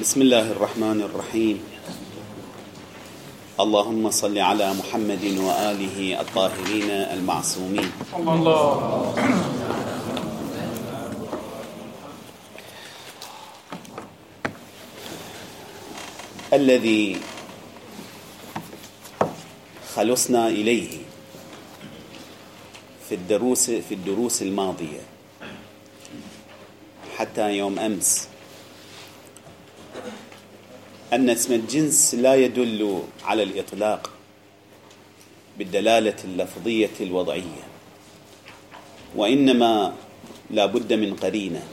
بسم الله الرحمن الرحيم. اللهم صل على محمد وآله الطاهرين المعصومين. الله. الذي خلصنا إليه في الدروس الماضية حتى يوم أمس أن اسم الجنس لا يدل على الإطلاق بالدلالة اللفظية الوضعية، وإنما لا بد من قرينة،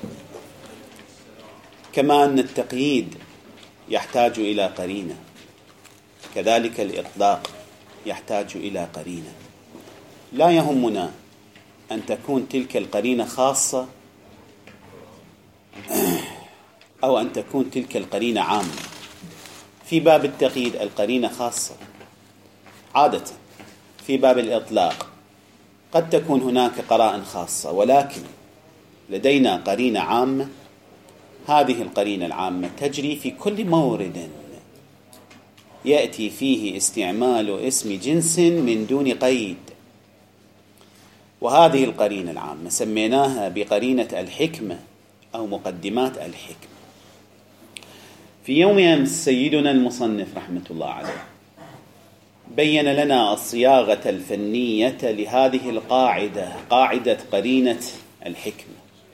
كما أن التقييد يحتاج إلى قرينة كذلك الإطلاق يحتاج إلى قرينة. لا يهمنا أن تكون تلك القرينة خاصة أو أن تكون تلك القرينة عامة. في باب التقييد القرينة خاصة عادة، في باب الإطلاق قد تكون هناك قرائن خاصة، ولكن لدينا قرينة عامة. هذه القرينة العامة تجري في كل مورد يأتي فيه استعمال اسم جنس من دون قيد، وهذه القرينة العامة سميناها بقرينة الحكمة أو مقدمات الحكمة. في يوم أمس سيدنا المصنف رحمة الله عليه بين لنا الصياغة الفنية لهذه القاعدة، قاعدة قرينة الحكمة،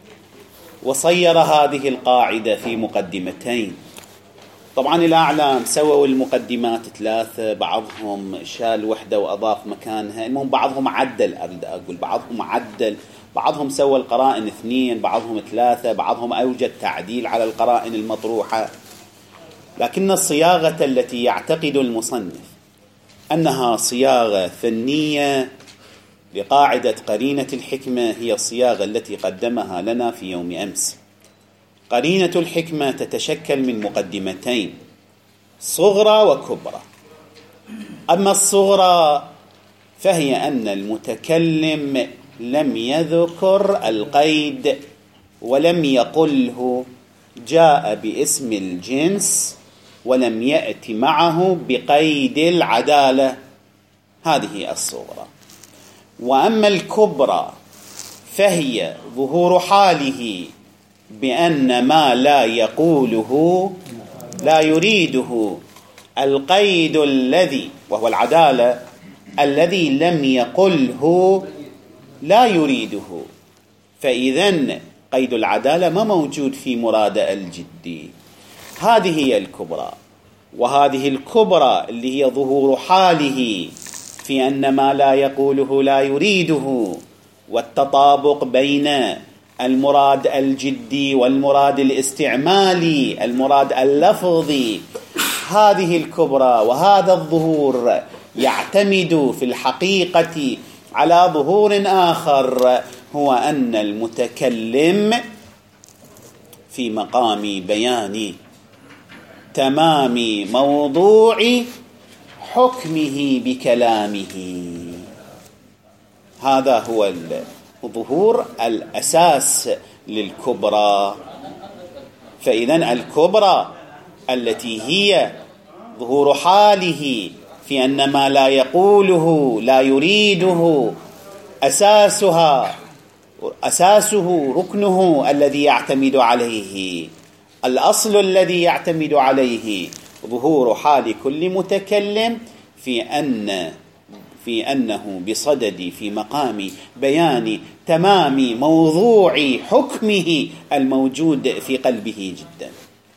وصير هذه القاعدة في مقدمتين. طبعا الأعلام سووا المقدمات 3، بعضهم شال وحدة وأضاف مكانها، المهم بعضهم عدل، أريد أقول بعضهم عدل، بعضهم سوى القرائن 2، بعضهم 3، بعضهم أوجد تعديل على القرائن المطروحة. لكن الصياغة التي يعتقد المصنف أنها صياغة فنية لقاعدة قرينة الحكمة هي الصياغة التي قدمها لنا في يوم أمس. قرينة الحكمة تتشكل من مقدمتين، صغرى وكبرى. أما الصغرى فهي أن المتكلم لم يذكر القيد ولم يقله جاء باسم الجنس ولم يأتي معه بقيد العدالة، هذه الصغرى. وأما الكبرى فهي ظهور حاله بأن ما لا يقوله لا يريده القيد الذي وهو العدالة الذي لم يقله لا يريده، فإذن قيد العدالة ما موجود في مراد الجدي. هذه هي الكبرى. وهذه الكبرى اللي هي ظهور حاله في أن ما لا يقوله لا يريده، والتطابق بين المراد الجدي والمراد الاستعمالي، المراد اللفظي. هذه الكبرى وهذا الظهور يعتمد في الحقيقة على ظهور آخر، هو أن المتكلم في مقام بيان تمام موضوع حكمه بكلامه. هذا هو الظهور الأساس للكبرى. فإذن الكبرى التي هي ظهور حاله في أن ما لا يقوله لا يريده أساسه ركنه الذي يعتمد عليه، الأصل الذي يعتمد عليه ظهور حال كل متكلم في أنه بصدد في مقام بيان تمام موضوع حكمه الموجود في قلبه جدا.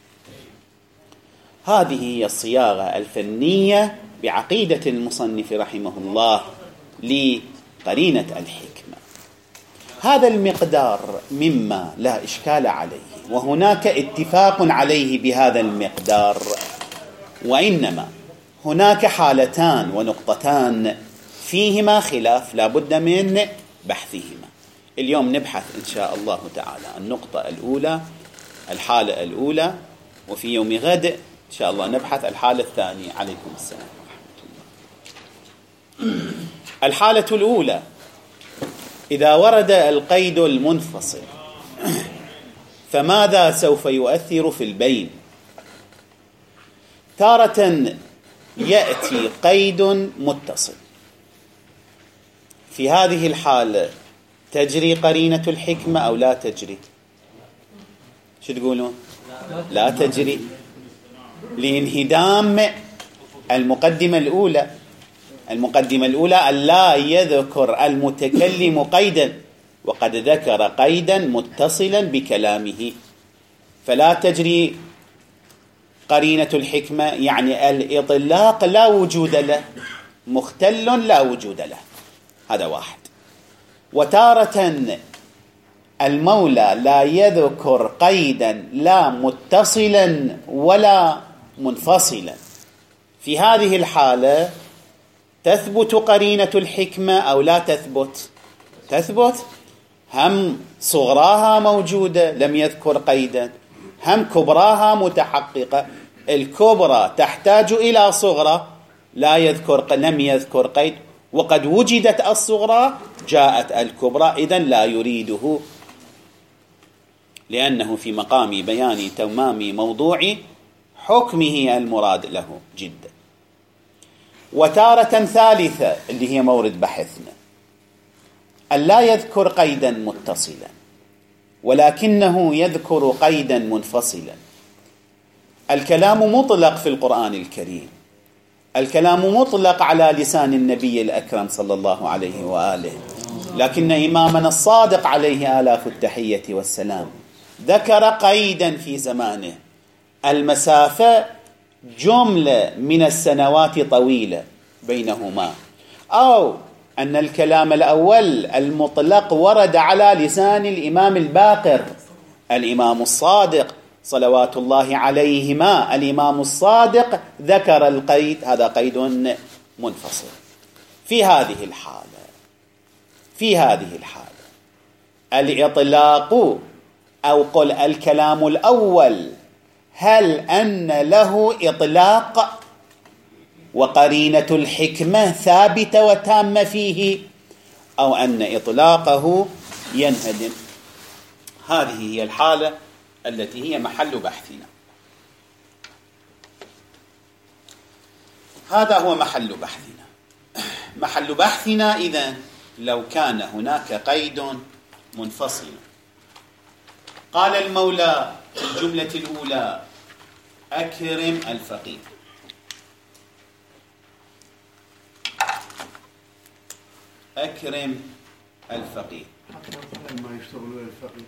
هذه هي الصياغة الفنية بعقيدة المصنف رحمه الله لقرينة الحكمة. هذا المقدار مما لا إشكال عليه، وهناك اتفاق عليه بهذا المقدار، وإنما هناك حالتان ونقطتان فيهما خلاف لا بد من بحثهما. اليوم نبحث إن شاء الله تعالى النقطة الأولى، الحالة الأولى، وفي يوم غد إن شاء الله نبحث الحالة الثانية. عليكم السلام ورحمة الله. الحالة الأولى: إذا ورد القيد المنفصل فماذا سوف يؤثر في البين؟ تارة يأتي قيد متصل، في هذه الحالة تجري قرينة الحكمة أو لا تجري؟ شو تقولون؟ لا تجري، لانهدام المقدمة الأولى. المقدمة الأولى أن لا يذكر المتكلم قيدا، وقد ذكر قيدا متصلا بكلامه، فلا تجري قرينة الحكمة، يعني الإطلاق لا وجود له، مختل لا وجود له. هذا واحد. وتارة المولى لا يذكر قيدا لا متصلا ولا منفصلا، في هذه الحالة تثبت قرينة الحكمة أو لا تثبت؟ تثبت. هم صغراها موجودة لم يذكر قيدا، هم كبراها متحققة. الكبرى تحتاج إلى صغرى لم يذكر قيد، وقد وجدت الصغرى جاءت الكبرى، إذن لا يريده، لأنه في مقام بيان تمام موضوع حكمه المراد له جدا. وتارة ثالثة اللي هي مورد بحثنا، أن لا يذكر قيدا متصلا ولكنه يذكر قيدا منفصلا. الكلام مطلق في القرآن الكريم، الكلام مطلق على لسان النبي الأكرم صلى الله عليه وآله، لكن إمامنا الصادق عليه آلاف التحية والسلام ذكر قيدا في زمانه، المسافة جملة من السنوات طويلة بينهما، أو أن الكلام الأول المطلق ورد على لسان الإمام الباقر الإمام الصادق صلوات الله عليهما. الإمام الصادق ذكر القيد، هذا قيد منفصل. في هذه الحالة الإطلاق أو قل الكلام الأول، هل أن له إطلاق وقرينة الحكمة ثابتة وتامة فيه، أو أن إطلاقه ينهدم؟ هذه هي الحالة التي هي محل بحثنا. هذا هو محل بحثنا. محل بحثنا إذن لو كان هناك قيد منفصل. قال المولى في الجملة الأولى: أكرم الفقير. أكرم الفقير. ما يشتغلوا الفقير.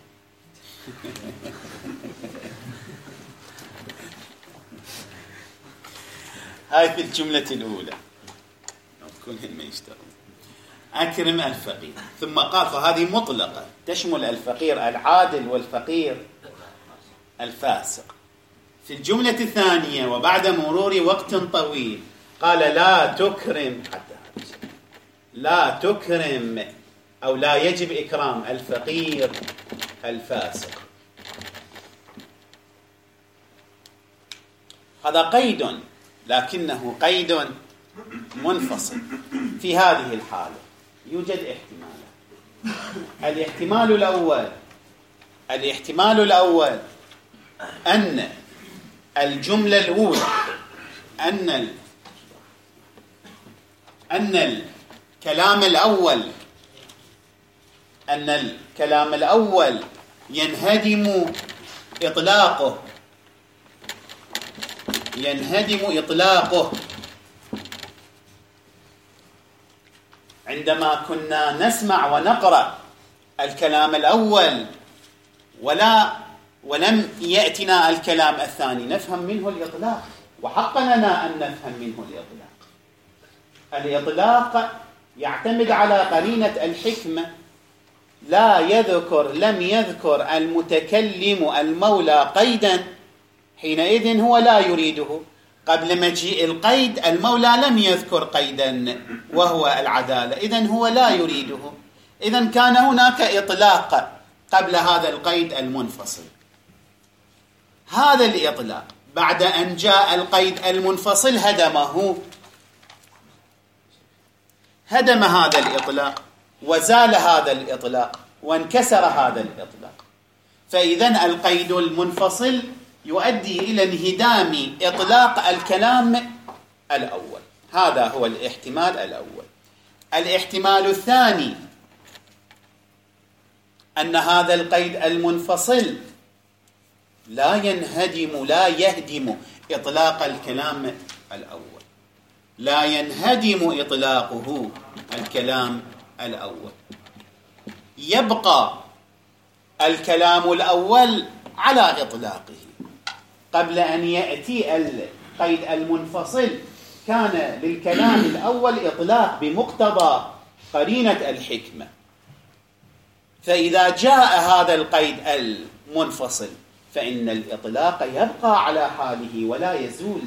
هاي في الجملة الأولى كلهم ما يشتغلون. أكرم الفقير، ثم قال فهذه مطلقة تشمل الفقير العادل والفقير الفاسق. في الجملة الثانية وبعد مرور وقت طويل قال: لا تكرم، حتى لا تكرم أو لا يجب إكرام الفقير الفاسق. هذا قيد، لكنه قيد منفصل. في هذه الحالة يوجد احتمالان. الاحتمال الأول أن الجملة الأولى أن الكلام الأول ينهدم إطلاقه عندما كنا نسمع ونقرأ الكلام الأول ولم يأتنا الكلام الثاني نفهم منه الإطلاق، وحق لنا أن نفهم منه الإطلاق يعتمد على قرينة الحكمة. لم يذكر المتكلم المولى قيدا، حينئذ هو لا يريده. قبل مجيء القيد المولى لم يذكر قيدا وهو العدالة، إذن هو لا يريده. إذن كان هناك إطلاق قبل هذا القيد المنفصل. هذا الإطلاق بعد أن جاء القيد المنفصل هدم هذا الإطلاق، وزال هذا الإطلاق، وانكسر هذا الإطلاق. فإذن القيد المنفصل يؤدي إلى انهدام إطلاق الكلام الأول. هذا هو الاحتمال الأول. الاحتمال الثاني أن هذا القيد المنفصل لا يهدم إطلاق الكلام الأول، لا ينهدم إطلاقه الكلام الأول، يبقى الكلام الأول على إطلاقه. قبل أن يأتي القيد المنفصل كان للكلام الأول إطلاق بمقتضى قرينة الحكمة، فإذا جاء هذا القيد المنفصل فإن الإطلاق يبقى على حاله ولا يزول.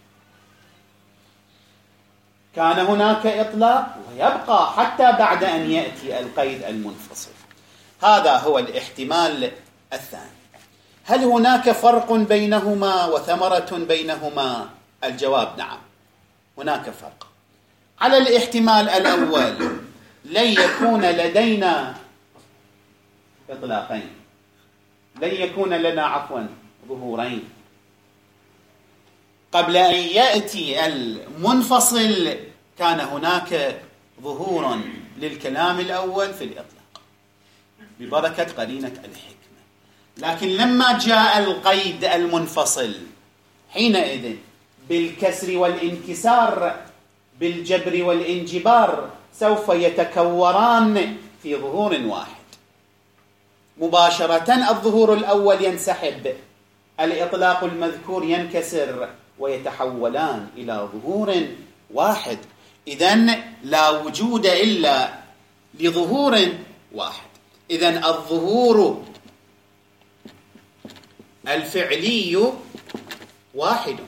كان هناك إطلاق ويبقى حتى بعد أن يأتي القيد المنفصل. هذا هو الاحتمال الثاني. هل هناك فرق بينهما وثمرة بينهما؟ الجواب نعم، هناك فرق. على الاحتمال الأول لن يكون لدينا إطلاقين، لن يكون لنا ظهورين. قبل أن يأتي المنفصل كان هناك ظهور للكلام الأول في الإطلاق ببركة قرينة الحكمة، لكن لما جاء القيد المنفصل حينئذ بالكسر والانكسار، بالجبر والانجبار، سوف يتكوران في ظهور واحد. مباشرة الظهور الأول ينسحب، الإطلاق المذكور ينكسر ويتحولان إلى ظهور واحد. إذن لا وجود إلا لظهور واحد. إذن الظهور الفعلي واحد،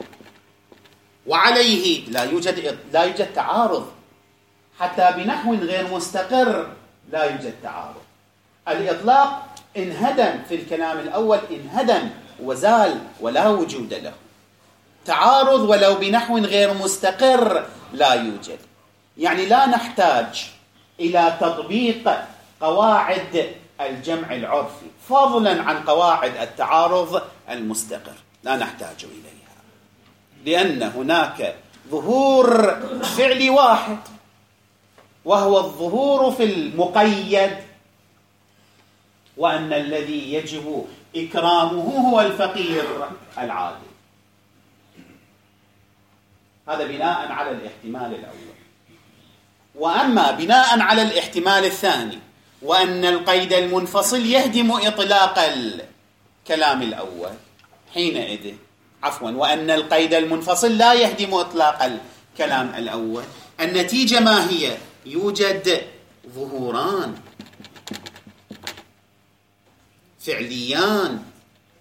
وعليه لا يوجد تعارض، حتى بنحو غير مستقر لا يوجد تعارض. الإطلاق انهدم في الكلام الأول، انهدم وزال ولا وجود له. تعارض ولو بنحو غير مستقر لا يوجد. يعني لا نحتاج إلى تطبيق قواعد الجمع العرفي فضلا عن قواعد التعارض المستقر، لا نحتاج إليها، لأن هناك ظهور فعلي واحد وهو الظهور في المقيد، وأن الذي يجب إكرامه هو الفقير العادل. هذا بناء على الاحتمال الأول. وأما بناء على الاحتمال الثاني، وأن القيد المنفصل يهدم إطلاق الكلام الأول، حينئذ وأن القيد المنفصل لا يهدم إطلاق الكلام الأول، النتيجة ما هي؟ يوجد ظهوران فعليان.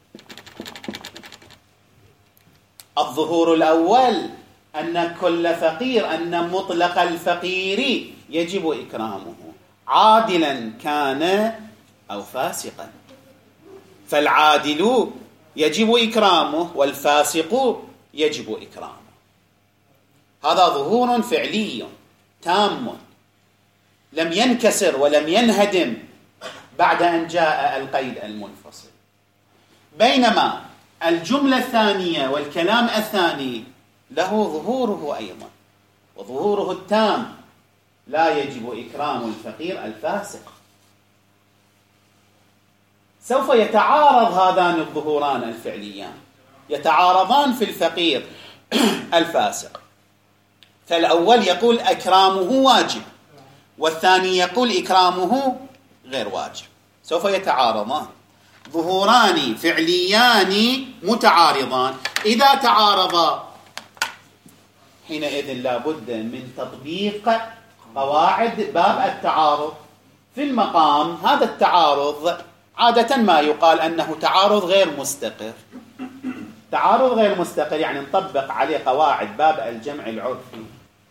الظهور الأول أن كل فقير، أن مطلق الفقير يجب إكرامه، عادلا كان أو فاسقا، فالعادل يجب إكرامه والفاسق يجب إكرامه. هذا ظهور فعلي تام لم ينكسر ولم ينهدم بعد أن جاء القيد المنفصل. بينما الجملة الثانية والكلام الثاني له ظهوره أيضا، وظهوره التام، لا يجب إكرام الفقير الفاسق. سوف يتعارض هذان الظهوران الفعليان، يتعارضان في الفقير الفاسق، فالأول يقول إكرامه واجب، والثاني يقول إكرامه غير واجب، سوف يتعارضان، ظهوران فعليان متعارضان. إذا تعارضا حينئذ لا بد من تطبيق قواعد باب التعارض. في المقام هذا التعارض عادة ما يقال أنه تعارض غير مستقر. تعارض غير مستقر يعني نطبق عليه قواعد باب الجمع العرفي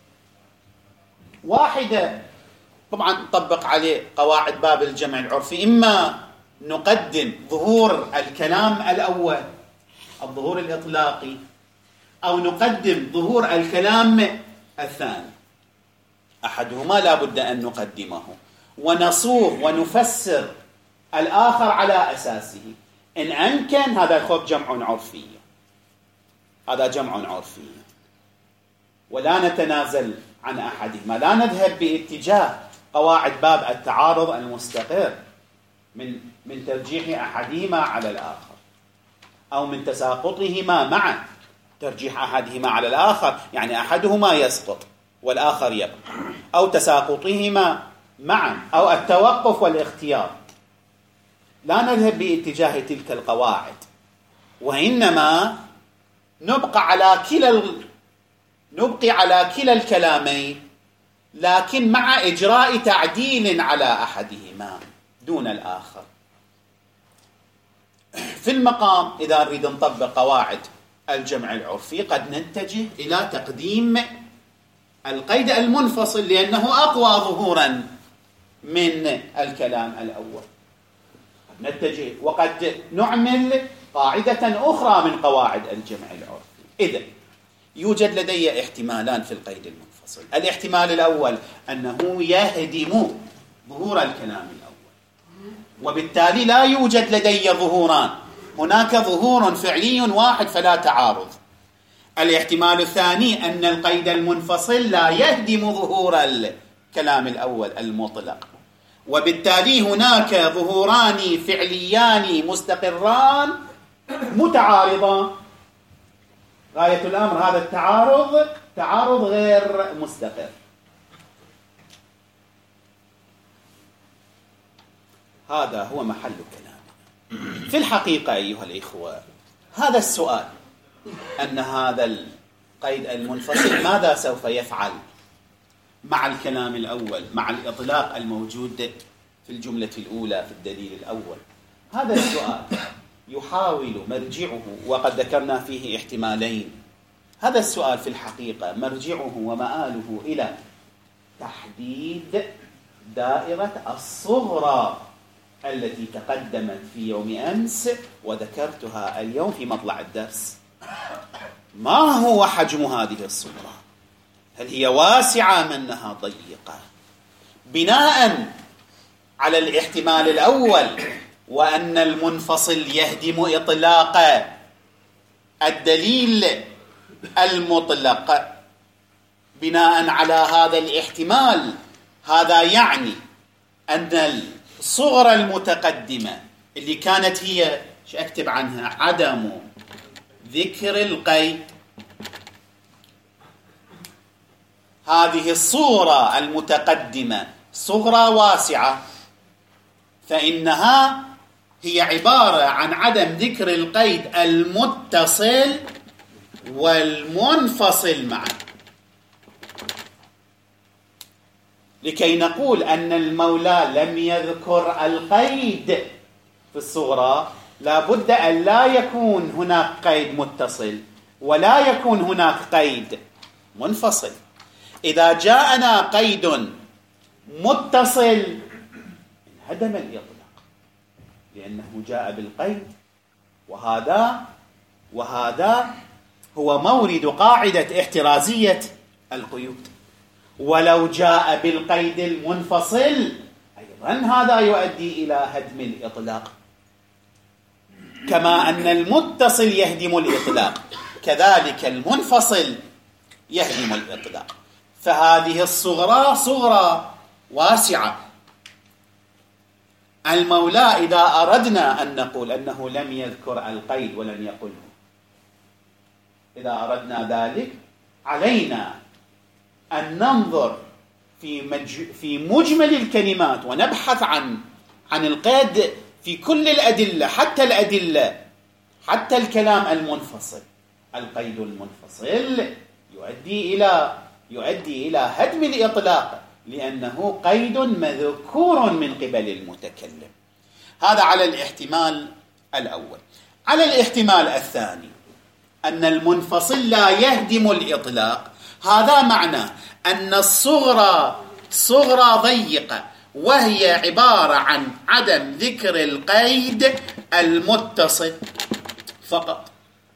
واحدة. طبعا نطبق عليه قواعد باب الجمع العرفي، إما نقدم ظهور الكلام الأول الظهور الإطلاقي، أو نقدم ظهور الكلام الثاني، أحدهما لا بد أن نقدمه ونصوغ ونفسر الآخر على أساسه. إن أمكن هذا الخوف جمع عرفي، هذا جمع عرفي، ولا نتنازل عن أحدهما، لا نذهب باتجاه قواعد باب التعارض المستقر من ترجيح أحدهما على الآخر، أو من تساقطهما معا، ترجيح أحدهما على الآخر يعني أحدهما يسقط والآخر يبقى، أو تساقطهما معا، أو التوقف والاختيار. لا نذهب باتجاه تلك القواعد، وإنما نبقى على كلا الكلامين، لكن مع إجراء تعديل على أحدهما دون الآخر. في المقام إذا نريد نطبق قواعد الجمع العرفي قد نتجه إلى تقديم القيد المنفصل لأنه أقوى ظهورا من الكلام الأول. نتجه وقد نعمل قاعدة أخرى من قواعد الجمع العرفي. إذن يوجد لدي احتمالان في القيد المنفصل. الاحتمال الأول أنه يهدم ظهور الكلام الأول، وبالتالي لا يوجد لدي ظهوران، هناك ظهور فعلي واحد فلا تعارض. الاحتمال الثاني أن القيد المنفصل لا يهدم ظهور الكلام الأول المطلق، وبالتالي هناك ظهوران فعليان مستقران متعارضان. غاية الأمر هذا التعارض تعارض غير مستقر. هذا هو محل كلامنا. في الحقيقة أيها الإخوة، هذا السؤال أن هذا القيد المنفصل ماذا سوف يفعل مع الكلام الأول، مع الإطلاق الموجود في الجملة الأولى في الدليل الأول، هذا السؤال يحاول مرجعه، وقد ذكرنا فيه احتمالين. هذا السؤال في الحقيقة مرجعه ومآله إلى تحديد دائرة الصغرى التي تقدمت في يوم أمس وذكرتها اليوم في مطلع الدرس. ما هو حجم هذه الصغرى؟ هل هي واسعة أم أنها ضيقة؟ بناء على الاحتمال الأول وأن المنفصل يهدم إطلاق الدليل المطلق، بناء على هذا الاحتمال، هذا يعني أن الصغرى المتقدمة اللي كانت هي أكتب عنها عدم ذكر القيد، هذه الصورة المتقدمة صغرى واسعة، فإنها هي عبارة عن عدم ذكر القيد المتصل والمنفصل معا. لكي نقول أن المولى لم يذكر القيد في الصغرى، لابد أن لا يكون هناك قيد متصل ولا يكون هناك قيد منفصل. إذا جاءنا قيد متصل انهدم الإطلاق، لأنه جاء بالقيد، وهذا هو مورد قاعدة احترازية القيود. ولو جاء بالقيد المنفصل أيضا هذا يؤدي إلى هدم الإطلاق، كما أن المتصل يهدم الإطلاق كذلك المنفصل يهدم الإطلاق. فهذه الصغرى صغرى واسعة. المولى إذا أردنا أن نقول أنه لم يذكر القيد ولم يقله، إذا أردنا ذلك علينا أن ننظر في مجمل الكلمات ونبحث عن القيد في كل الأدلة، حتى الكلام المنفصل. القيد المنفصل يؤدي إلى هدم الإطلاق، لأنه قيد مذكور من قبل المتكلم. هذا على الاحتمال الأول. على الاحتمال الثاني أن المنفصل لا يهدم الإطلاق، هذا معنى أن الصغرى صغرى ضيقة، وهي عبارة عن عدم ذكر القيد المتصل فقط.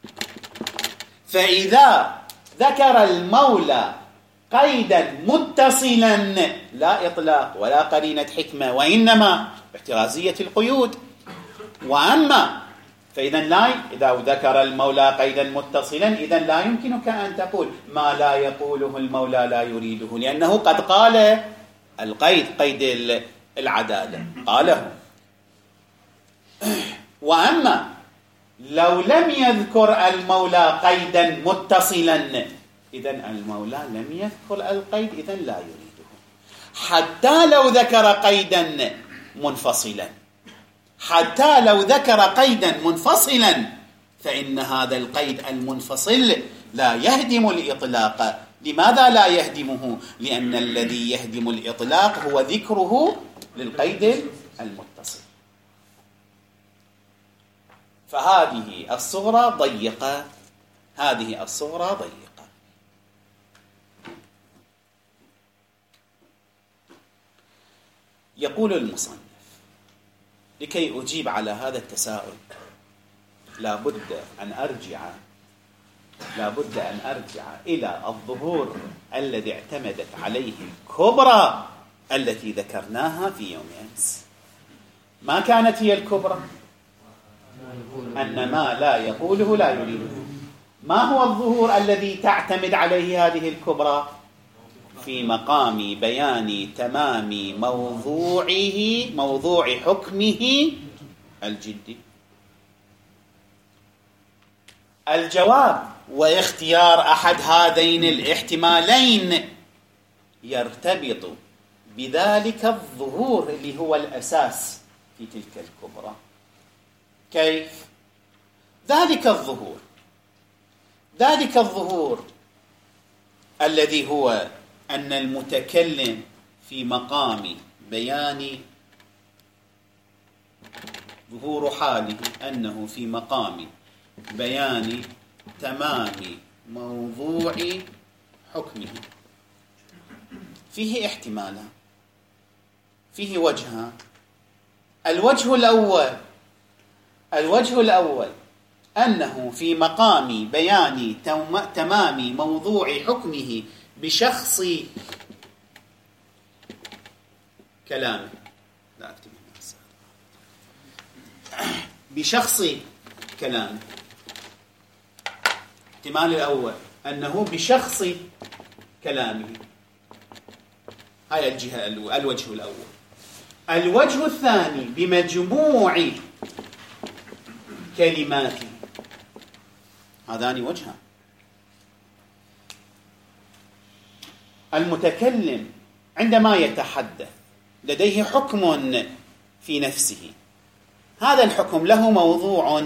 فإذا ذكر المولى قيدا متصلا لا إطلاق ولا قرينة حكمة، وإنما احترازية القيود، وأما فإذا إذا ذكر المولى قيدا متصلا إذا لا يمكنك أن تقول ما لا يقوله المولى لا يريده، لأنه قد قال القيد، قيد العدالة قاله. وأما لو لم يذكر المولى قيدا متصلا إذا المولى لم يذكر القيد، إذا لا يريده. حتى لو ذكر قيدا منفصلا، حتى لو ذكر قيدا منفصلا فإن هذا القيد المنفصل لا يهدم الإطلاق. لماذا لا يهدمه؟ لأن الذي يهدم الإطلاق هو ذكره للقيد المتصل. فهذه الصغرى ضيقة، هذه الصغرى ضيقة. يقول المصنف: لكي أجيب على هذا التساؤل لابد أن أرجع إلى الظهور الذي اعتمدت عليه الكبرى التي ذكرناها في يوم أمس. ما كانت هي الكبرى؟ أن ما لا يقوله لا يريده. ما هو الظهور الذي تعتمد عليه هذه الكبرى؟ في مقام بيان تمام موضوع حكمه الجدي. الجواب واختيار أحد هذين الاحتمالين يرتبط بذلك الظهور اللي هو الأساس في تلك الكبرى. كيف؟ ذلك الظهور الذي هو أن المتكلم في مقام بيان ظهور حاله أنه في مقام بيان تمام موضوع حكمه فيه احتمالان، فيه وجهان. الوجه الأول أنه في مقام بيان تمام موضوع حكمه بشخص كلامه، لا أكتب بشخص كلامه. الاحتمال الأول أنه بشخص كلامه، هاي الجهة الوجه الأول. الوجه الثاني بمجموع كلماته. هذان وجهان. المتكلم عندما يتحدث لديه حكم في نفسه، هذا الحكم له موضوع.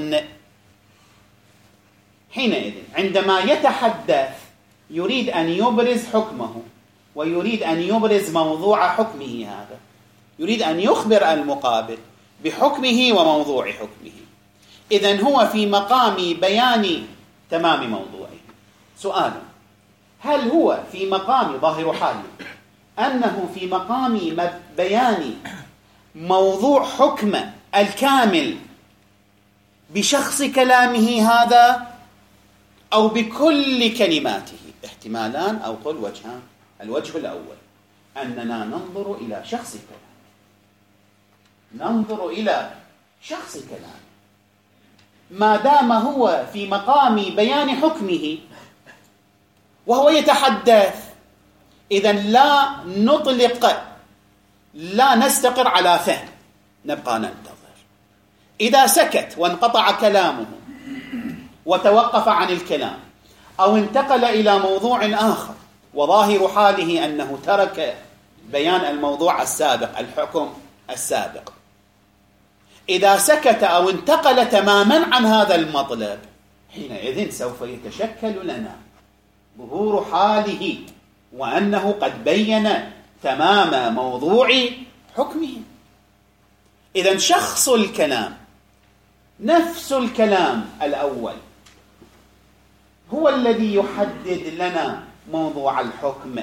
حينئذ عندما يتحدث يريد أن يبرز حكمه ويريد أن يبرز موضوع حكمه، هذا يريد أن يخبر المقابل بحكمه وموضوع حكمه. إذن هو في مقام بيان تمام موضوعه. سؤال: هل هو في مقام ظاهر حاله أنه في مقام بيان موضوع حكم الكامل بشخص كلامه هذا أو بكل كلماته؟ احتمالان أو قل وجهان. الوجه الأول أننا ننظر إلى شخص كلامه، ما دام هو في مقام بيان حكمه وهو يتحدث، إذن لا نستقر على فهم، نبقى ننتظر. إذا سكت وانقطع كلامه وتوقف عن الكلام أو انتقل إلى موضوع آخر وظاهر حاله أنه ترك بيان الموضوع السابق، الحكم السابق، إذا سكت أو انتقل تماما عن هذا المطلب، حينئذ سوف يتشكل لنا ظهور حاله وأنه قد بين تمام موضوع حكمه. إذن شخص الكلام، نفس الكلام الأول، هو الذي يحدد لنا موضوع الحكم.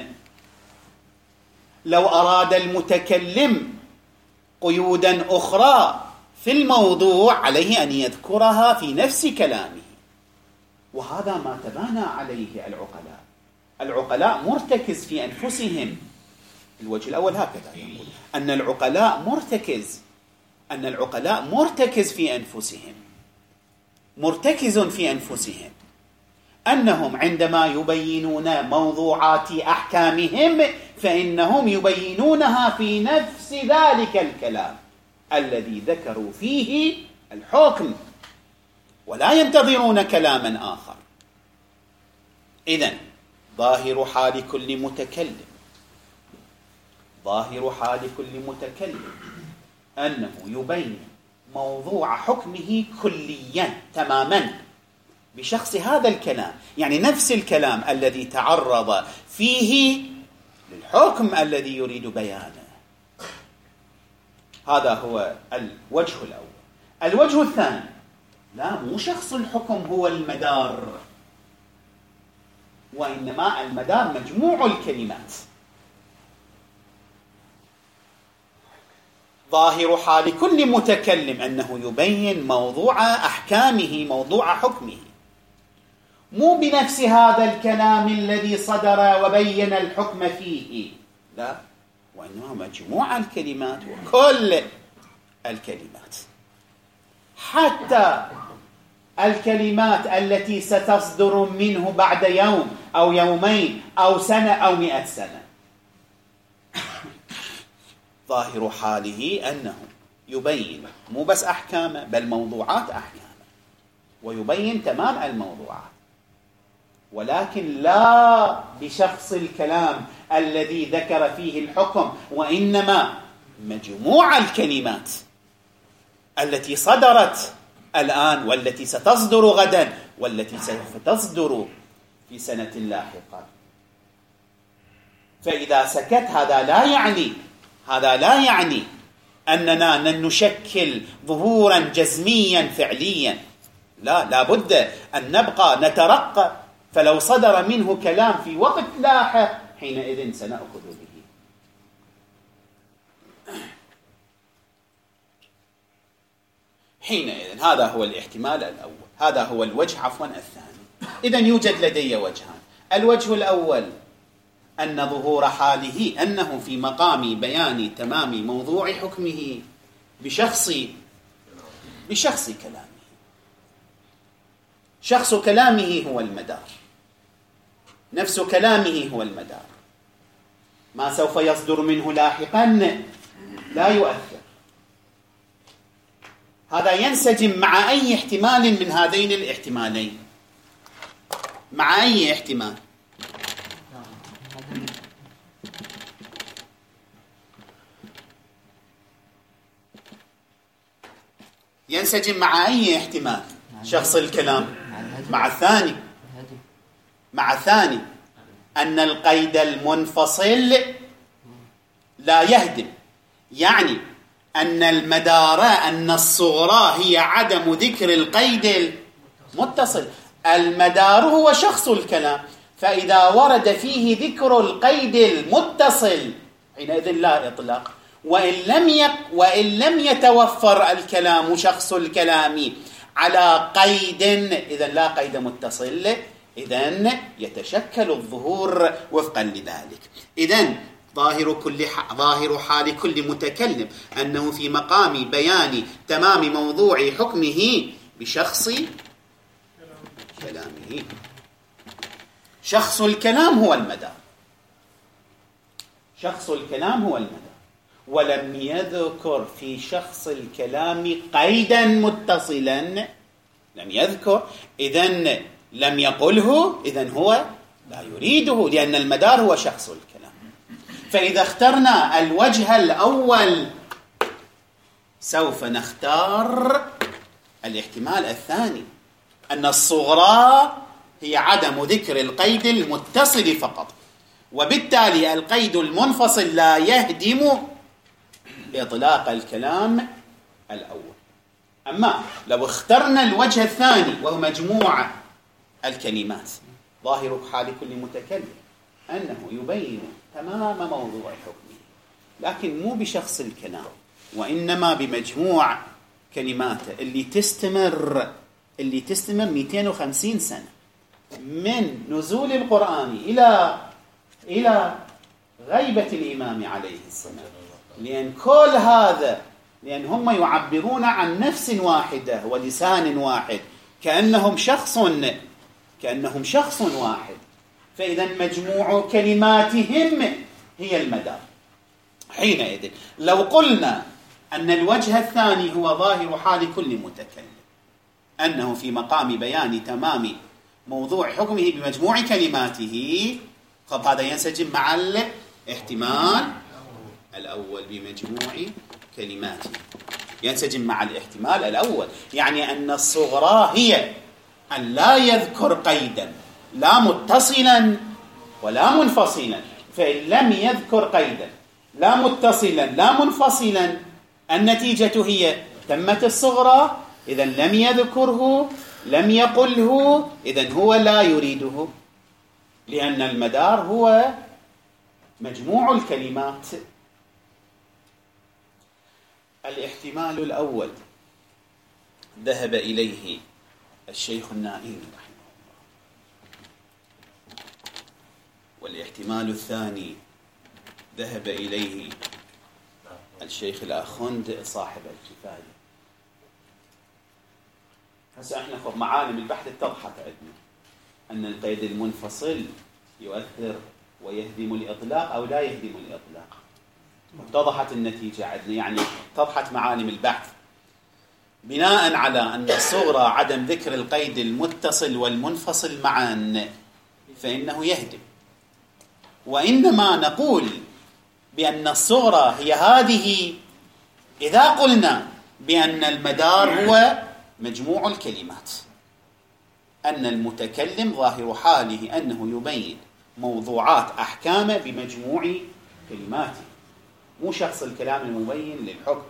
لو أراد المتكلم قيودا أخرى في الموضوع عليه أن يذكرها في نفس كلامه، وهذا ما تبانى عليه العقلاء مرتكز في أنفسهم. الوجه الأول هكذا يقول أن العقلاء مرتكز في أنفسهم، مرتكز في أنفسهم، أنهم عندما يبينون موضوعات أحكامهم فإنهم يبينونها في نفس ذلك الكلام الذي ذكروا فيه الحكم، ولا ينتظرون كلاما آخر. إذن ظاهر حال كل متكلم أنه يبين موضوع حكمه كليا تماما بشخص هذا الكلام، يعني نفس الكلام الذي تعرض فيه للحكم الذي يريد بيانه. هذا هو الوجه الأول. الوجه الثاني، لا، مو شخص الحكم هو المدار، وإنما المدار مجموع الكلمات. ظاهر حال كل متكلم أنه يبين موضوع أحكامه، موضوع حكمه، مو بنفس هذا الكلام الذي صدر وبين الحكم فيه، لا، وإنما مجموع الكلمات وكل الكلمات، حتى الكلمات التي ستصدر منه بعد يوم أو يومين أو سنة أو 100 سنة. ظاهر حاله أنه يبين مو بس أحكامه بل موضوعات أحكامه، ويبين تمام الموضوعات، ولكن لا بشخص الكلام الذي ذكر فيه الحكم، وإنما مجموع الكلمات التي صدرت الآن والتي ستصدر غدا والتي سوف تصدر في سنة لاحقة. فإذا سكت هذا لا يعني أننا نشكل ظهورا جزميا فعليا، لا بد أن نبقى نترقب، فلو صدر منه كلام في وقت لاحق حينئذ سنأخذ به. حينئذ هذا هو الاحتمال الأول، هذا هو الوجه الثاني. إذن يوجد لدي وجهان. الوجه الأول أن ظهور حاله أنه في مقام بيان تمام موضوع حكمه بشخص كلامه. شخص كلامه هو المدار، نفس كلامه هو المدار، ما سوف يصدر منه لاحقا لا يؤثر. هذا ينسجم مع أي احتمال من هذين الاحتمالين. مع أي احتمال؟ ينسجم مع أي احتمال؟ شخص الكلام مع الثاني أن القيد المنفصل لا يهدم، يعني أن المدار، أن الصغرى هي عدم ذكر القيد المتصل. المدار هو شخص الكلام، فإذا ورد فيه ذكر القيد المتصل حينئذ لا إطلاق. وإن لم يتوفر الكلام، شخص الكلام، على قيد، إذن لا قيد متصل، إذن يتشكل الظهور وفقا لذلك. إذن ظاهر حال كل متكلم أنه في مقام بيان تمام موضوع حكمه بشخص كلامه. شخص الكلام هو المدار، ولم يذكر في شخص الكلام قيدا متصلا، لم يذكر، إذن لم يقله، إذن هو لا يريده، لأن المدار هو شخص الكلام. فإذا اخترنا الوجه الأول سوف نختار الاحتمال الثاني، أن الصغرى هي عدم ذكر القيد المتصل فقط، وبالتالي القيد المنفصل لا يهدم إطلاق الكلام الأول. أما لو اخترنا الوجه الثاني وهو مجموعة الكلمات، ظاهر حال كل متكلم أنه يبين تمام موضوع حكمه، لكن مو بشخص الكلام، وإنما بمجموع كلماته اللي تستمر 250 سنة من نزول القرآن إلى غيبة الإمام عليه السلام. لأن كل هذا، لأن هم يعبرون عن نفس واحدة ولسان واحد، كأنهم شخص واحد، فإذا مجموع كلماتهم هي المدار. حينئذ لو قلنا أن الوجه الثاني هو ظاهر حال كل متكلم، أنه في مقام بيان تمام موضوع حكمه بمجموع كلماته، هذا ينسجم مع الاحتمال الأول بمجموع كلماته، ينسجم مع الاحتمال الأول. يعني أن الصغرى هي أن لا يذكر قيدا لا متصلا ولا منفصلا، فإن لم يذكر قيدا لا متصلا لا منفصلا النتيجة هي تمت الصغرى. إذن لم يذكره لم يقله، إذن هو لا يريده، لأن المدار هو مجموع الكلمات. الاحتمال الأول ذهب إليه الشيخ النائين رحمه الله، والاحتمال الثاني ذهب إليه الشيخ الآخوند صاحب الكفاية. هسه احنا خذ معالم البحث اتضحت عندنا أن القيد المنفصل يؤثر ويهدم الإطلاق أو لا يهدم الإطلاق، اتضحت النتيجة عندنا، يعني اتضحت معالم البحث بناء على أن الصغرى عدم ذكر القيد المتصل والمنفصل معا فإنه يهدم. وإنما نقول بأن الصغرى هي هذه إذا قلنا بأن المدار هو مجموع الكلمات، أن المتكلم ظاهر حاله أنه يبين موضوعات أحكام بمجموع كلماته، مو شخص الكلام المبين للحكم.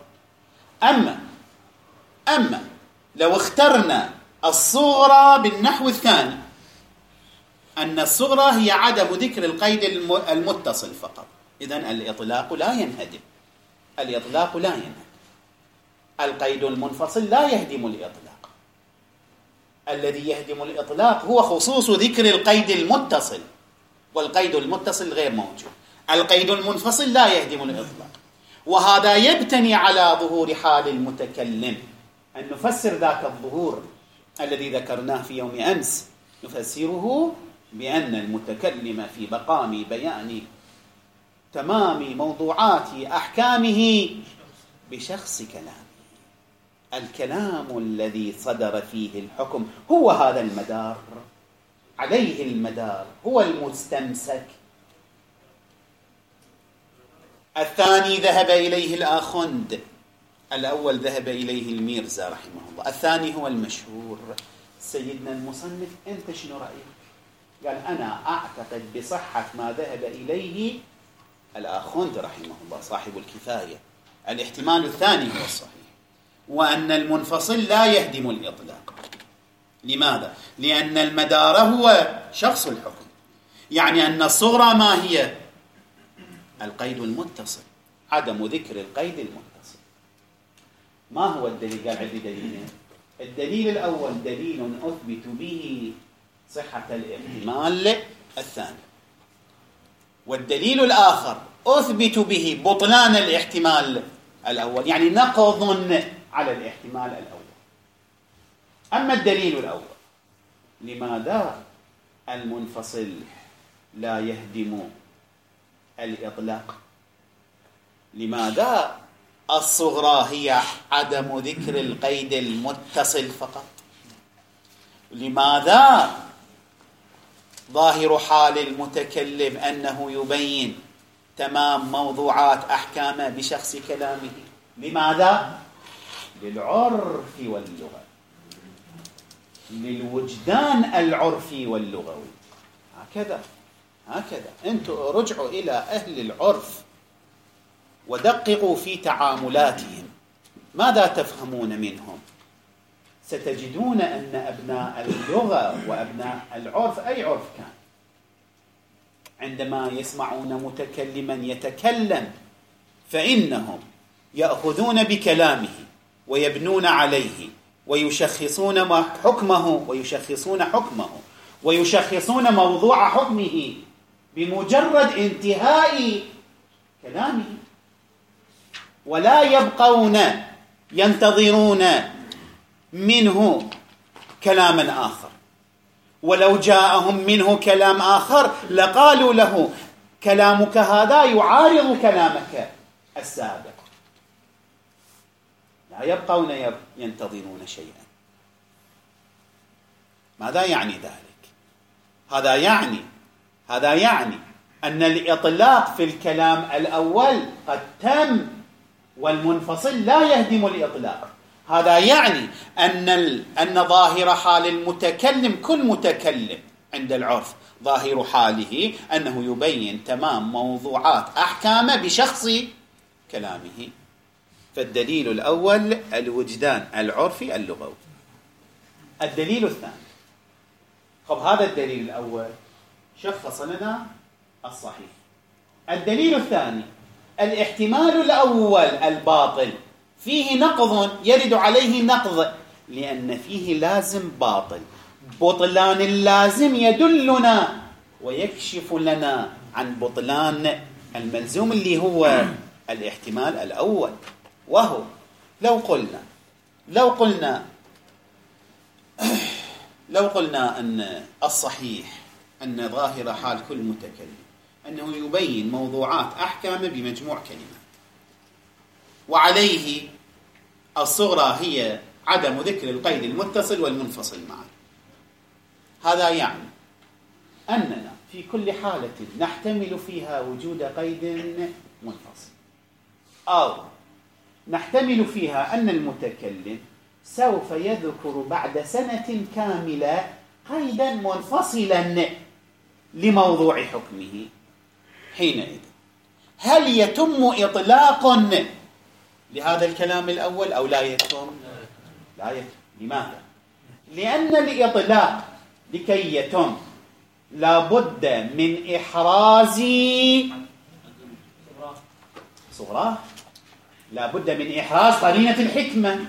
أما لو اخترنا الصغرى بالنحو الثاني، أن الصغرى هي عدم ذكر القيد المتصل فقط، إذن الإطلاق لا ينهدم، الإطلاق لا ينهدم، القيد المنفصل لا يهدم الإطلاق. الذي يهدم الإطلاق هو خصوص ذكر القيد المتصل، والقيد المتصل غير موجود. القيد المنفصل لا يهدم الإطلاق، وهذا يبتني على ظهور حال المتكلم، أن نفسر ذاك الظهور الذي ذكرناه في يوم أمس، نفسره بأن المتكلم في مقام بيان تمام موضوعات أحكامه بشخص كلامه، الكلام الذي صدر فيه الحكم هو هذا المدار، عليه المدار، هو المستمسك. الثاني ذهب إليه الآخوند، الأول ذهب إليه الميرزا رحمه الله، الثاني هو المشهور. سيدنا المصنف أنت شنو رأيك؟ قال أنا أعتقد بصحة ما ذهب إليه الآخوند رحمه الله صاحب الكفاية، الاحتمال الثاني هو الصحيح، وأن المنفصل لا يهدم الإطلاق. لماذا؟ لأن المدار هو شخص الحكم، يعني أن الصغرى ما هي؟ القيد المتصل، عدم ذكر القيد المتصل. ما هو الدليل؟ قال عندي دليلين. الدليل الأول دليل أثبت به صحة الاحتمال الثاني، والدليل الآخر أثبت به بطلان الاحتمال الأول، يعني نقض على الاحتمال الأول. أما الدليل الأول، لماذا المنفصل لا يهدم الإطلاق؟ لماذا الصغرى هي عدم ذكر القيد المتصل فقط؟ لماذا ظاهر حال المتكلم أنه يبين تمام موضوعات أحكامه بشخص كلامه؟ لماذا؟ للعرف واللغة، للوجدان العرفي واللغوي. هكذا أنتم رجعوا إلى أهل العرف ودققوا في تعاملاتهم، ماذا تفهمون منهم؟ ستجدون أن أبناء اللغة وأبناء العرف، أي عرف كان، عندما يسمعون متكلما يتكلم فإنهم يأخذون بكلامه ويبنون عليه ويشخصون حكمه ويشخصون موضوع حكمه بمجرد انتهاء كلامه، ولا يبقون ينتظرون منه كلاما آخر، ولو جاءهم منه كلام آخر لقالوا له كلامك هذا يعارض كلامك السابق. لا يبقون ينتظرون شيئا. ماذا يعني ذلك؟ هذا يعني أن الإطلاق في الكلام الأول قد تم، والمنفصل لا يهدم الإطلاق. هذا يعني أن ظاهر حال المتكلم، كل متكلم عند العرف ظاهر حاله أنه يبين تمام موضوعات أحكام بشخص كلامه. فالدليل الأول الوجدان العرفي اللغوي. الدليل الثاني، هذا الدليل الأول شخص لنا الصحيح. الدليل الثاني الاحتمال الأول الباطل فيه نقض يرد عليه نقض، لأن فيه لازم باطل. بطلان اللازم يدلنا ويكشف لنا عن بطلان الملزوم اللي هو الاحتمال الأول، وهو لو قلنا أن الصحيح أن ظاهر حال كل متكلم أنه يبين موضوعات أحكام بمجموع كلمات، وعليه الصغرى هي عدم ذكر القيد المتصل والمنفصل معا. هذا يعني أننا في كل حالة نحتمل فيها وجود قيد منفصل، أو نحتمل فيها أن المتكلم سوف يذكر بعد سنة كاملة قيدا منفصلا لموضوع حكمه. حينئذ هل يتم إطلاق لهذا الكلام الأول أو لا يتم؟ لا يتم. لماذا؟ لأن الإطلاق لكي يتم لابد من إحراز صغراه، لابد من إحراز قرينة الحكمة،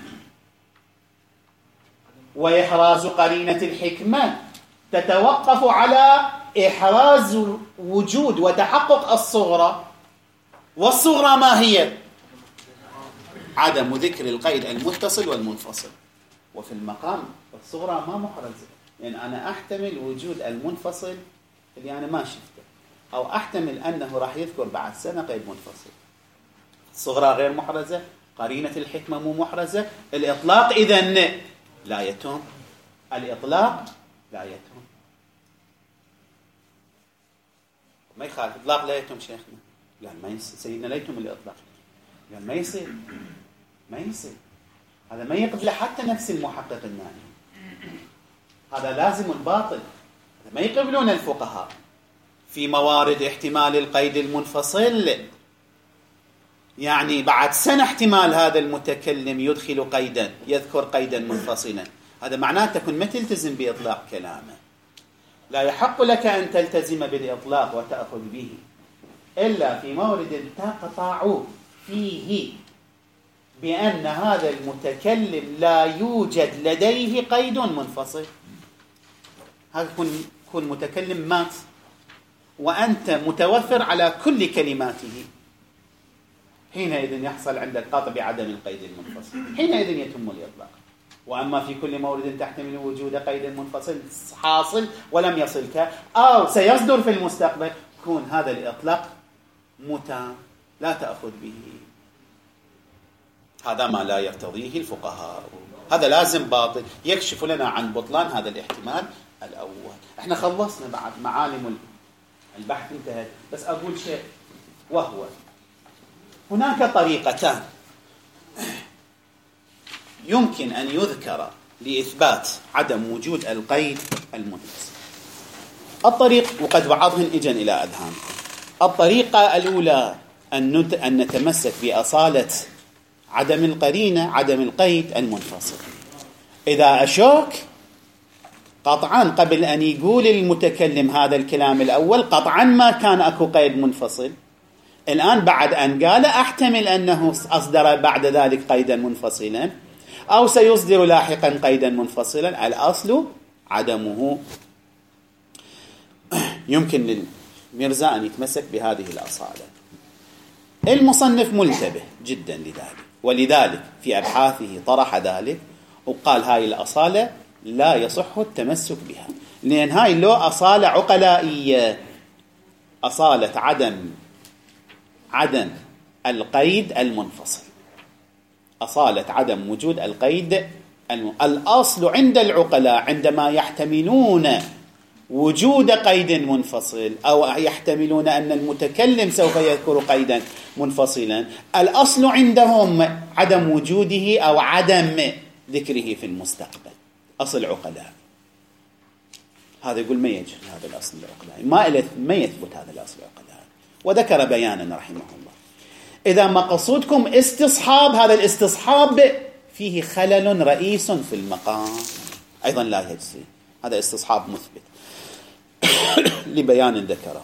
وإحراز قرينة الحكمة تتوقف على إحراز وجود وتحقق الصغرى. والصغرى ما هي؟ عدم ذكر القيد المتصل والمنفصل. وفي المقام الصغرى ما محرزة، يعني أنا أحتمل وجود المنفصل اللي أنا ما شفته، أو أحتمل أنه راح يذكر بعد سنة قيد منفصل. الصغرى غير محرزة، قرينة الحكمة مو محرزة. الإطلاق إذن لا يتم. الإطلاق لا يتم. ما يخالف إطلاق لا يتم شيخنا. قال ما يصير سيدنا، لا يتم الإطلاق. قال ما يصير هذا ما يقبل حتى نفس المحقق النائي. هذا لازم باطل، ما يقبلون الفقهاء في موارد احتمال القيد المنفصل. يعني بعد سنة احتمال هذا المتكلم يدخل قيدا، يذكر قيدا منفصلا، هذا معناته تكون ما تلتزم بإطلاق كلامه. لا يحق لك أن تلتزم بالإطلاق وتأخذ به إلا في مورد تقطع فيه بأن هذا المتكلم لا يوجد لديه قيد منفصل. هذا يكون متكلم مات وأنت متوفر على كل كلماته، حينئذ يحصل عندك قطع بعدم القيد المنفصل، حينئذ يتم الإطلاق. وأما في كل مورد تحتمل وجود قيد منفصل حاصل ولم يصلك أو سيصدر في المستقبل، يكون هذا الإطلاق متى لا تأخذ به. هذا ما لا يرتضيه الفقهاء. هذا لازم باطل يكشف لنا عن بطلان هذا الاحتمال الأول. احنا خلصنا بعد معالم البحث انتهت، بس أقول شيء، وهو هناك طريقتان يمكن أن يذكر لإثبات عدم وجود القيد المنفصل. الطريق، وقد بعضهن إجن إلى أذهانكم. الطريقة الأولى أن نتمسك بأصالة عدم القرينة، عدم القيد المنفصل. إذا أشك قطعا قبل أن يقول المتكلم هذا الكلام الأول قطعا ما كان أكو قيد منفصل، الآن بعد أن قال أحتمل أنه أصدر بعد ذلك قيدا منفصلا أو سيصدر لاحقا قيدا منفصلا. الأصل عدمه. يمكن للمرزا أن يتمسك بهذه الأصالة. المصنف منتبه جدا لذلك، ولذلك في أبحاثه طرح ذلك وقال هاي الأصالة لا يصح التمسك بها، لأن هاي لو أصالة عقلائية، أصالة عدم القيد المنفصل، أصالة عدم وجود القيد الأصل عند العقلاء عندما يحتملون وجود قيد منفصل أو يحتملون أن المتكلم سوف يذكر قيدا منفصلا، الأصل عندهم عدم وجوده أو عدم ذكره في المستقبل، أصل عقلاء. هذا يقول ما يجري هذا الأصل العقلاء، ما يثبت هذا الأصل العقلاء، وذكر بيانا رحمه الله. إذا مقصودكم استصحاب، هذا الاستصحاب فيه خلل رئيس في المقام، أيضا لا يجزي، هذا استصحاب مثبت لبيان ذكره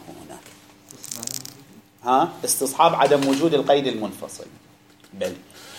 هناك. استصحاب عدم وجود القيد المنفصل، بل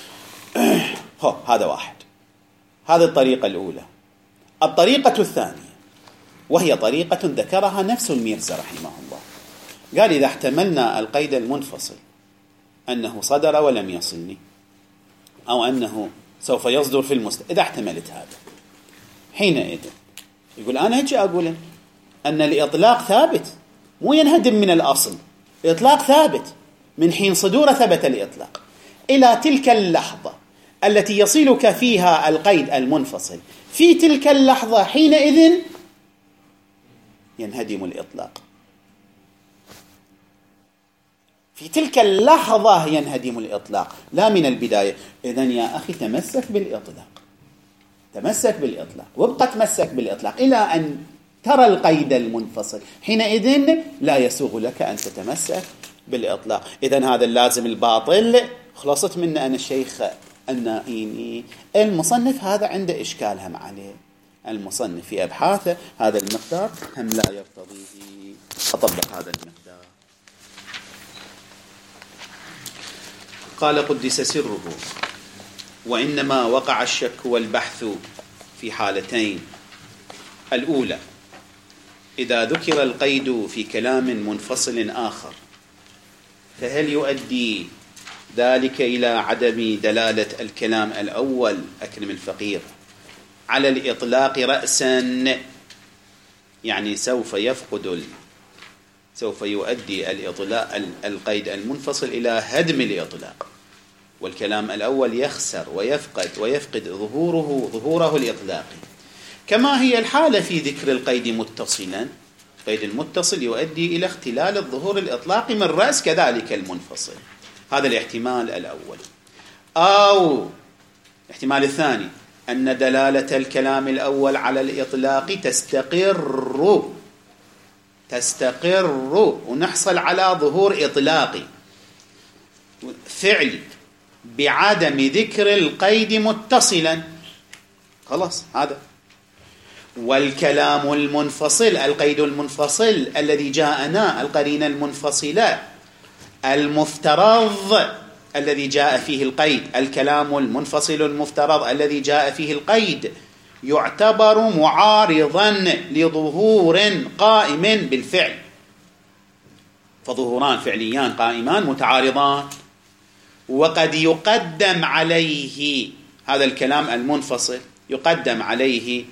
هذا واحد. هذه الطريقة الأولى. الطريقة الثانية وهي طريقة ذكرها نفس الميرزا رحمه الله، قال إذا احتملنا القيد المنفصل أنه صدر ولم يصلني، أو أنه سوف يصدر في المستقبل، إذا احتملت هذا، حينئذ يقول أنا هجي أقول أن الإطلاق ثابت، مو ينهدم من الأصل، الإطلاق ثابت من حين صدور ثبت الإطلاق إلى تلك اللحظة التي يصلك فيها القيد المنفصل، في تلك اللحظة حينئذ ينهدم الإطلاق، في تلك اللحظة ينهدم الإطلاق، لا من البداية. إذن يا أخي تمسك بالإطلاق، تمسك بالإطلاق، وابقى تمسك بالإطلاق إلى أن ترى القيد المنفصل، حينئذ لا يسوغ لك أن تتمسك بالإطلاق. إذن هذا اللازم الباطل خلصت منه أنا الشيخ النائيني. المصنف هذا عنده إشكال هم عليه، المصنف في أبحاثه هذا المقدار هم لا يقتضيه أطبق هذا المقدار. قال قدس سره: وإنما وقع الشك والبحث في حالتين: الأولى إذا ذكر القيد في كلام منفصل آخر، فهل يؤدي ذلك إلى عدم دلالة الكلام الأول أكرم الفقير على الإطلاق رأسا، يعني سوف يؤدي القيد المنفصل إلى هدم الإطلاق، والكلام الأول يخسر ويفقد ظهوره الإطلاقي، كما هي الحالة في ذكر القيد متصلا. القيد المتصل يؤدي إلى اختلال الظهور الإطلاقي من رأس كذلك المنفصل. هذا الاحتمال الأول. أو الاحتمال الثاني أن دلالة الكلام الأول على الإطلاق تستقر ونحصل على ظهور إطلاقي فعلي بعدم ذكر القيد متصلا، خلاص هذا. والكلام المنفصل، القيد المنفصل الذي جاءنا، القرينة المنفصلة المفترض الذي جاء فيه القيد، الكلام المنفصل المفترض الذي جاء فيه القيد يعتبر معارضا لظهور قائم بالفعل، فظهوران فعليان قائمان متعارضان، وقد يقدم عليه هذا الكلام المنفصل، يقدم عليه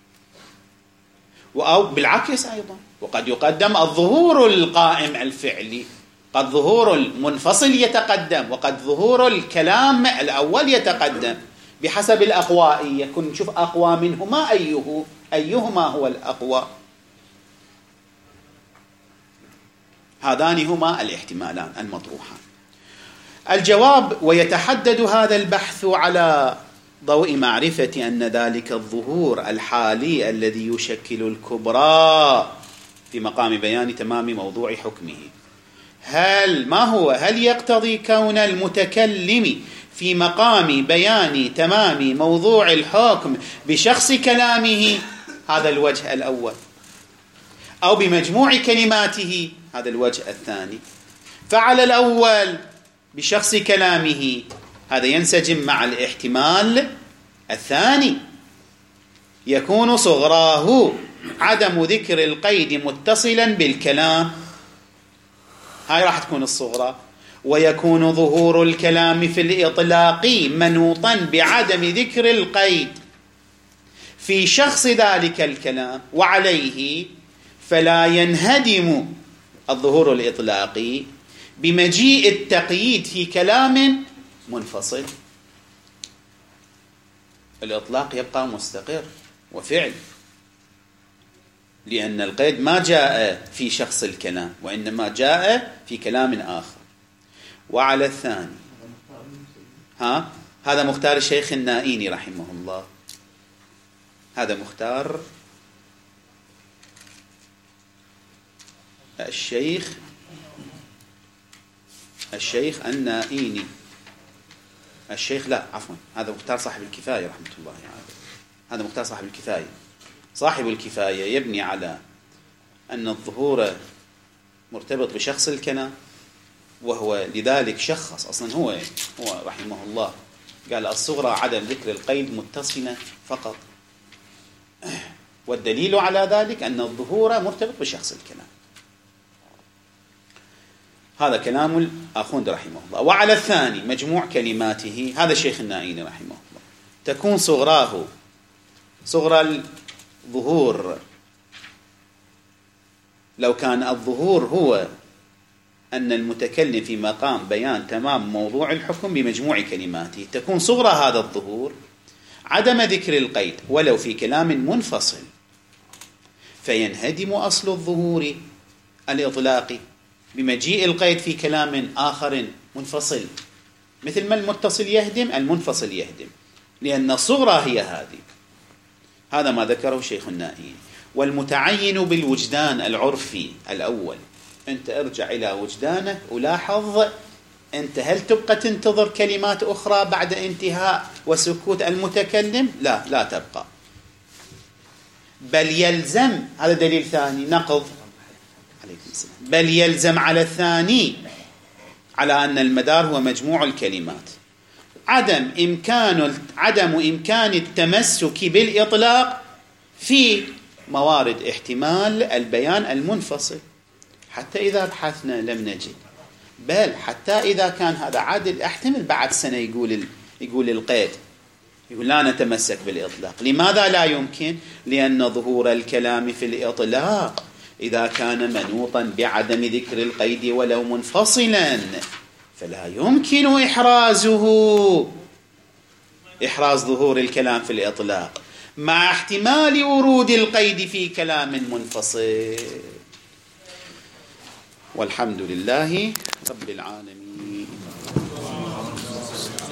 أو بالعكس أيضا، وقد يقدم الظهور القائم الفعلي، قد ظهور المنفصل يتقدم وقد ظهور الكلام الأول يتقدم بحسب الأقوى، يكون نشوف أقوى منهما أيهما هو الأقوى. هذان هما الاحتمالان المطروحان. الجواب: ويتحدد هذا البحث على ضوء معرفة أن ذلك الظهور الحالي الذي يشكل الكبرى في مقام بيان تمام موضوع حكمه، هل يقتضي كون المتكلم في مقام بيان تمام موضوع الحكم بشخص كلامه، هذا الوجه الأول، أو بمجموع كلماته، هذا الوجه الثاني. فعلى الأول بشخص كلامه هذا ينسجم مع الاحتمال الثاني، يكون صغراه عدم ذكر القيد متصلا بالكلام، هاي راح تكون الصغرى، ويكون ظهور الكلام في الإطلاق منوطا بعدم ذكر القيد، في شخص ذلك الكلام وعليه، فلا ينهدم الظهور الإطلاقي بمجيء التقييد في كلام منفصل. الإطلاق يبقى مستقر وفعل، لأن القيد ما جاء في شخص الكلام وإنما جاء في كلام آخر. وعلى الثاني هذا مختار الشيخ النائيني رحمه الله، هذا مختار الشيخ النائيني، هذا مختار صاحب الكفاية رحمة الله هذا مختار صاحب الكفاية. صاحب الكفاية يبني على أن الظهور مرتبط بشخص الكلام، وهو لذلك شخص أصلا هو رحمه الله قال الصغرى عدم ذكر القيد متصلة فقط، والدليل على ذلك أن الظهور مرتبط بشخص الكلام. هذا كلام الآخوند رحمه الله. وعلى الثاني مجموع كلماته، هذا الشيخ النائيني رحمه الله، تكون صغراه صغرى الظهور، لو كان الظهور هو أن المتكلم في مقام بيان تمام موضوع الحكم بمجموع كلماته، تكون صغرى هذا الظهور عدم ذكر القيد ولو في كلام منفصل، فينهدم أصل الظهور الإطلاقي بمجيء القيد في كلام آخر منفصل، مثل ما المتصل يهدم المنفصل يهدم، لأن الصغرى هي هذه. هذا ما ذكره شيخ النائين. والمتعين بالوجدان العرفي الأول، أنت ارجع إلى وجدانك ولاحظ أنت هل تبقى تنتظر كلمات أخرى بعد انتهاء وسكوت المتكلم؟ لا تبقى، بل يلزم، هذا دليل ثاني نقض عليكم السلام، بل يلزم على الثاني على أن المدار هو مجموع الكلمات عدم إمكان التمسك بالإطلاق في موارد احتمال البيان المنفصل، حتى إذا بحثنا لم نجد، بل حتى إذا كان هذا عادل احتمل بعد سنة يقول القيد، يقول لا نتمسك بالإطلاق. لماذا لا يمكن؟ لأن ظهور الكلام في الإطلاق إذا كان منوطا بعدم ذكر القيد ولو منفصلا فلا يمكن إحراز ظهور الكلام في الإطلاق مع احتمال ورود القيد في كلام منفصل. والحمد لله رب العالمين.